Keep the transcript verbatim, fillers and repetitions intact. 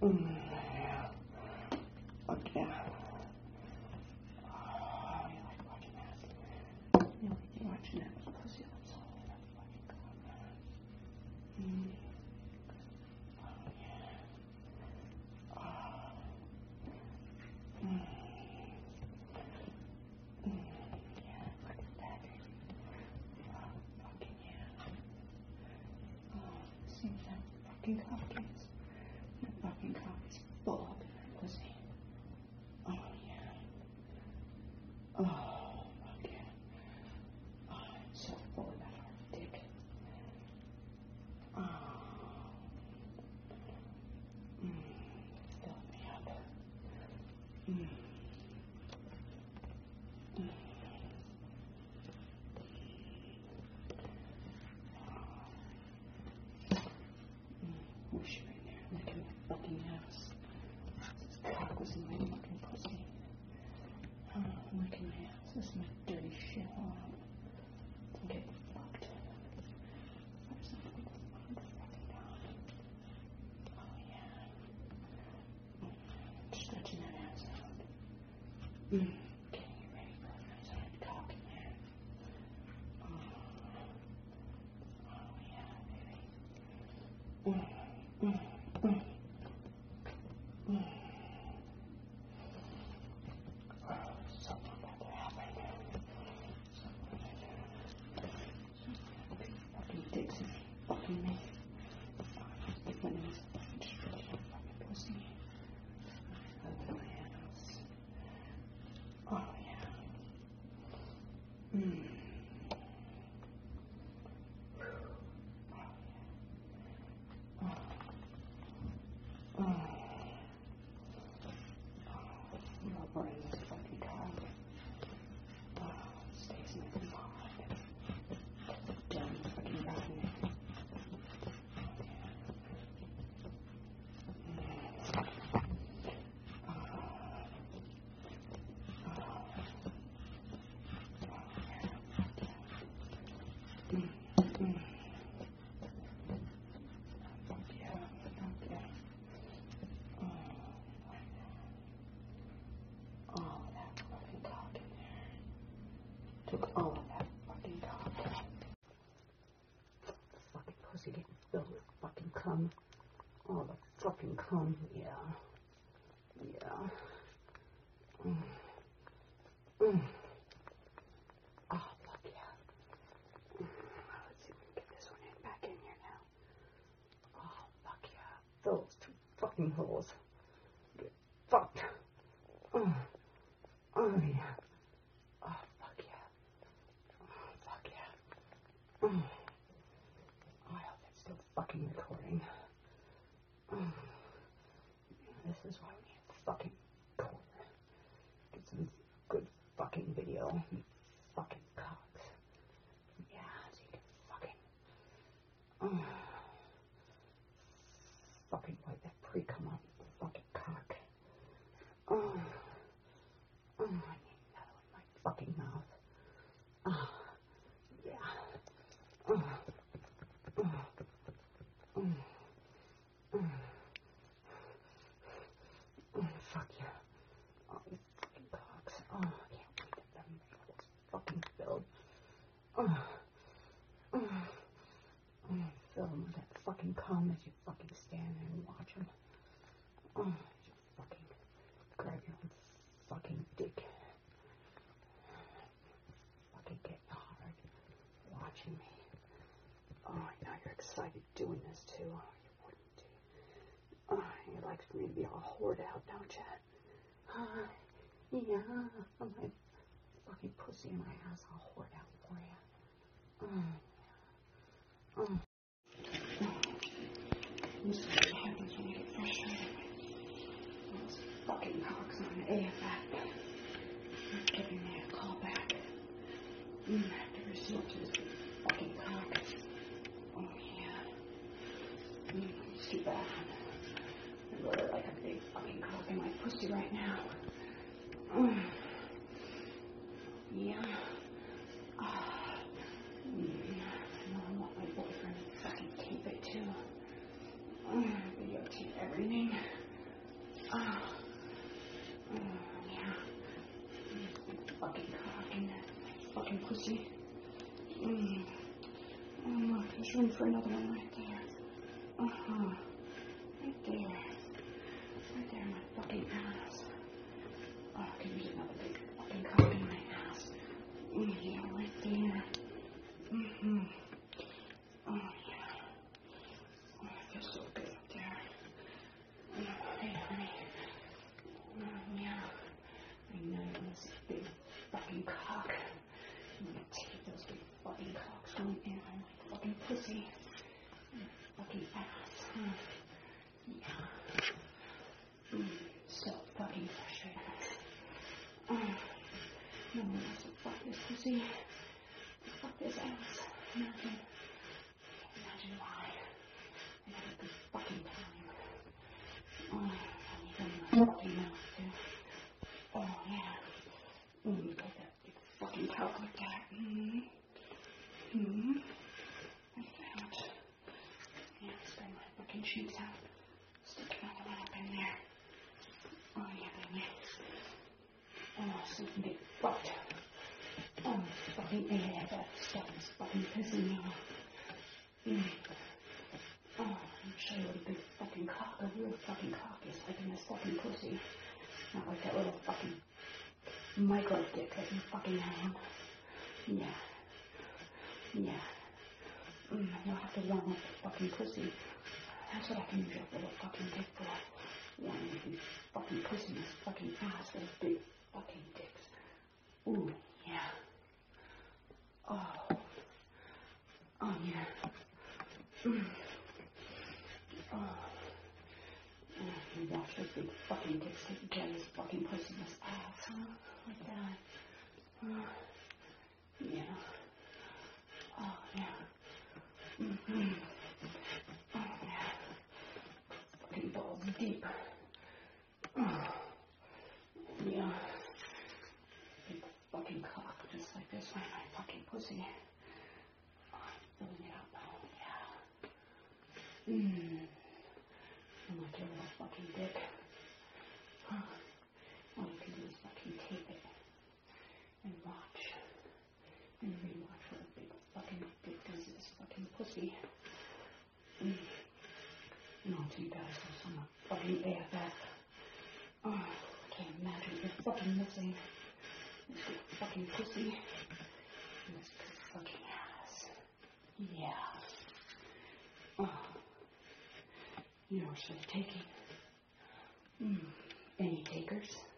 Mm, yeah. Fuck yeah. Oh, you like watching that? You like watching that pussy all the time. Mm. Oh, yeah. Oh. Mm. Mm. Yeah, look at that. Oh, fucking yeah. Oh, see what that fucking cock is? That fucking cock is full of that pussy. Oh, yeah. Oh, fuck yeah. Oh, I'm so full of that hard dick. Oh. Mm. Fill me up. Mm. Mm. Mm. Wish you right there, licking my fucking ass. This cock was in my fucking pussy. Oh, licking my ass. This is my dirty shit. Oh, I'm getting fucked. I'm so fucking fucking down. Oh, yeah. Mm. Stretching that ass out. Mm. Getting you ready for a nice hard cock in there. Oh, oh yeah, baby. Mm. Mm. Mm. Mm. Oh, something about to happen. Something fucking dicks is fucking me. If my name's fucking stretching my fucking pussy. Open my ass. Oh yeah. Mm. Oh. Oh. Rubber in this fucking cock. Oh, it stays nice and hard. Done fucking rotting it. Mm. Mm. Fuck yeah. Fuck yeah. Oh, all of that fucking cock in there. Took all of that fucking cock. Fucking pussy getting filled with fucking cum. All the fucking cum. Yeah. Yeah. Mm. Mm. Oh, fuck yeah. Mm. Let's see if we can get this one in back in here now. Oh, fuck yeah. Those two fucking holes. Get fucked. Oh, oh yeah. Oh, fuck yeah. Oh, fuck yeah. Oh, I hope it's still fucking recording. Oh, this is why we need a fucking recorder. Get some good fucking video. You fucking cocks. Yeah, so you can fucking. Oh, fucking wipe that pre-cum off the fucking cock. Oh, oh, I need another one in my fucking mouth. Oh, yeah. Oh, oh, oh, oh, oh, fuck yeah. Oh, you fucking cocks. Oh, I can't wait to them holes fucking filled. Oh, oh, oh, fill them with that fucking cum as you fucking stand there and watch them. Oh, you fucking grab your own fucking dick. Fucking getting hard watching me. Oh, I know you're excited doing this too. Oh, you wouldn't do. Oh, you like for me to be all whored out, don't you? Uh, yeah, I'm my fucking pussy in my ass all whored out for you. Oh, yeah. Oh. This is what happens when you get frustrated. Those fucking cocks on A F F. Giving me a call back. Mm, I have to resort to this fucking cock. Oh, yeah. Mm, it's too bad. I really like a big fucking cock in my pussy right now. Mm. Yeah. Ah. Mm. I know I want my boyfriend to fucking tape it too. Mm. Videotape everything. Oh, oh yeah. Fucking cock and that fucking pussy. Mm. Oh, look, there's room for another one right there. Uh-huh. Right there. Right there, my fucking ass. Oh, I could use another big fucking cock in my ass. Mm, yeah, right there. Mm-hmm. Oh, yeah. Oh, I feel so good up there. Oh, hey, honey. Oh, yeah. I know you want this big fucking cock. I'm gonna take those big fucking cocks going in on my fucking pussy. And my fucking ass. Huh? Yeah. Mm, so fucking frustrating. Oh, no one wants to fuck this pussy. Fuck this ass. Imagine. Imagine why. I had a good fucking time. Oh, and even my fucking mouth too. Oh, yeah. Mm, you take that big fucking cock like that. Mm-hmm. Mm-hmm. Like that. Yeah, spray my fucking cheeks out. Stick another one up in there. Oh, yeah, baby. Oh, so you can get fucked. Oh, fucking yeah, that stuff is fucking pissing me off. Mm. Oh, I'm show you what a big fucking cock, a real fucking cock is like in this fucking pussy. Not like that little fucking micro dick that you fucking have. Yeah. Yeah. Mm, you'll have to warm up the fucking pussy. That's what I can use your little fucking dick for. Warming up these fucking pussy in this fucking ass, those big fucking dicks. Ooh, yeah. Oh. Oh, yeah. Mm. Oh. Yeah, you watch those big fucking dicks taking care of this fucking pussy in this ass, huh? Like that. Uh, yeah. Oh, yeah. Mm-hmm. Oh, yeah. Fucking balls deep. Oh, yeah. Big fucking cock, just like this one, my fucking pussy. Oh, I'm filling it up. Oh, yeah. Mmm. I'm like your little fucking dick. Huh. All you can do is fucking tape it. And watch. And rewatch what a big fucking dick does to this fucking pussy. Mm. And I'll tell you guys what's on the fucking A F F. Oh, I can't imagine what you're fucking missing. This big fucking pussy. And this big fucking ass. Yeah. Oh. You know what she's taking. Mm. Any takers?